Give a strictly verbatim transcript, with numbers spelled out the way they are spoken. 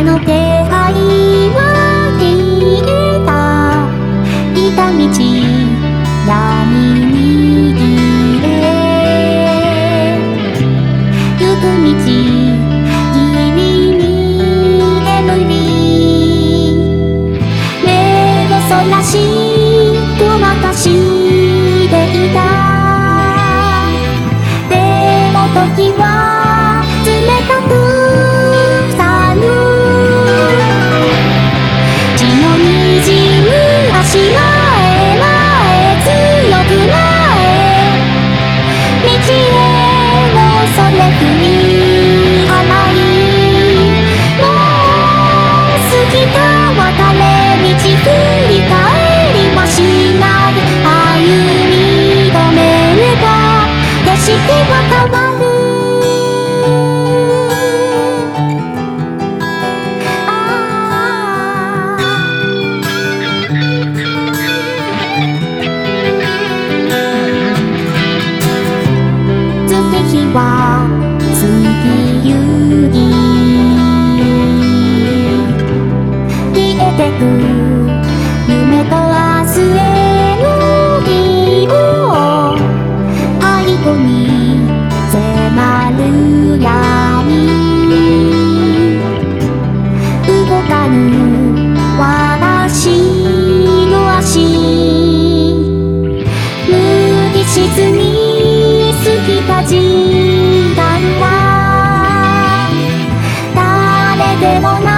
の気配は消えた。来た道闇に握れ行く道君に眠り目をそらしごまかしていた。でも時は冷たく去る。血の滲む足前前強く前道へのそれ振り払いもう過ぎた別れ道振り返りはしない歩み止めれば景色は変わる。月は過ぎゆき消えてく夢と明日への希望背後に迫る闇動かぬ私の足無理しずに過ぎた時間は誰でもない